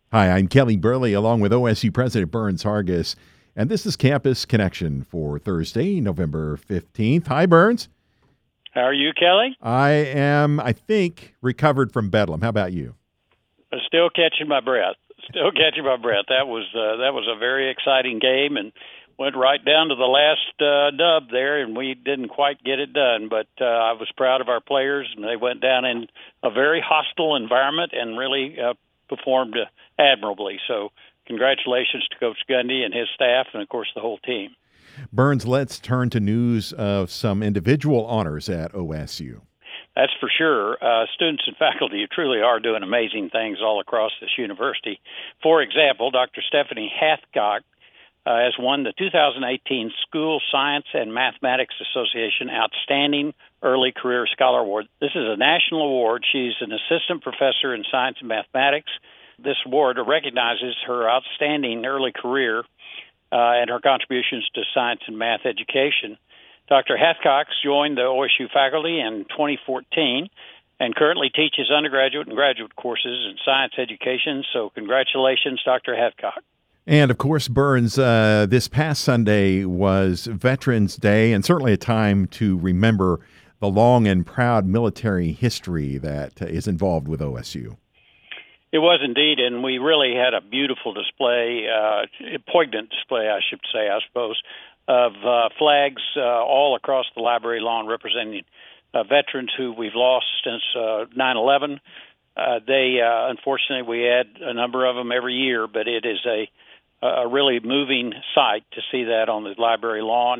Hi, I'm Kelly Burley along with OSU President Burns Hargis, and this is Campus Connection for Thursday, November 15th. Hi, Burns. How are you, Kelly? I think, recovered from Bedlam. How about you? Still catching my breath. That was a very exciting game and went right down to the last dub there, and we didn't quite get it done. But I was proud of our players, and they went down in a very hostile environment and really performed admirably. So congratulations to Coach Gundy and his staff and, of course, the whole team. Burns, let's turn to news of some individual honors at OSU. That's for sure. Students and faculty truly are doing amazing things all across this university. For example, Dr. Stephanie Hathcock has won the 2018 School Science and Mathematics Association Outstanding Early Career Scholar Award. This is a national award. She's an assistant professor in science and mathematics. This award recognizes her outstanding early career and her contributions to science and math education. Dr. Hathcock joined the OSU faculty in 2014 and currently teaches undergraduate and graduate courses in science education. So congratulations, Dr. Hathcock. And, of course, Burns, this past Sunday was Veterans Day, and certainly a time to remember the long and proud military history that is involved with OSU. It was indeed, and we really had a beautiful display, a poignant display, I should say, I suppose, of flags all across the library lawn representing veterans who we've lost since 9/11. Unfortunately, we add a number of them every year, but it is a really moving sight to see that on the library lawn.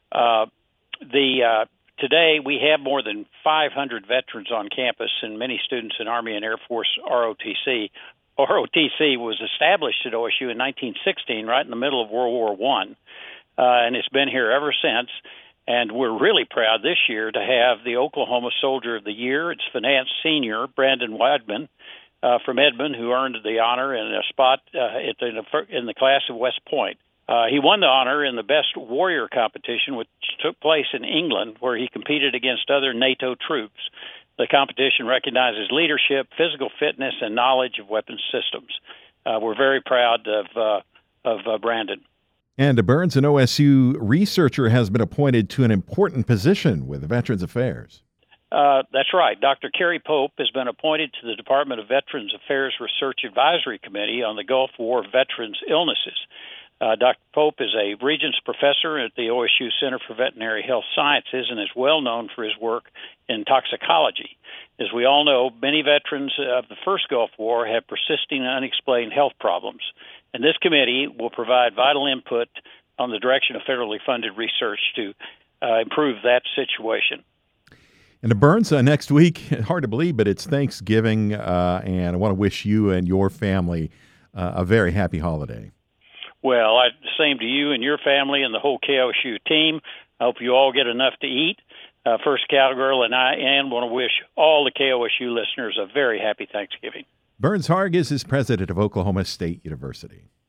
Today, we have more than 500 veterans on campus and many students in Army and Air Force ROTC. ROTC was established at OSU in 1916, right in the middle of World War I, and it's been here ever since. And we're really proud this year to have the Oklahoma Soldier of the Year. It's finance senior Brandon Wadman from Edmond, who earned the honor in a spot in the class of West Point. He won the honor in the Best Warrior competition, which took place in England, where he competed against other NATO troops. The competition recognizes leadership, physical fitness, and knowledge of weapons systems. We're very proud of Brandon. And Burns, an OSU researcher, has been appointed to an important position with Veterans Affairs. That's right. Dr. Kerry Pope has been appointed to the Department of Veterans Affairs Research Advisory Committee on the Gulf War Veterans Illnesses. Dr. Pope is a Regents Professor at the OSU Center for Veterinary Health Sciences and is well known for his work in toxicology. As we all know, many veterans of the first Gulf War have persisting unexplained health problems, and this committee will provide vital input on the direction of federally funded research to improve that situation. And to Burns, next week, hard to believe, but it's Thanksgiving, and I want to wish you and your family a very happy holiday. Well, same to you and your family and the whole KOSU team. I hope you all get enough to eat. First Cowgirl and I want to wish all the KOSU listeners a very happy Thanksgiving. Burns Hargis is president of Oklahoma State University.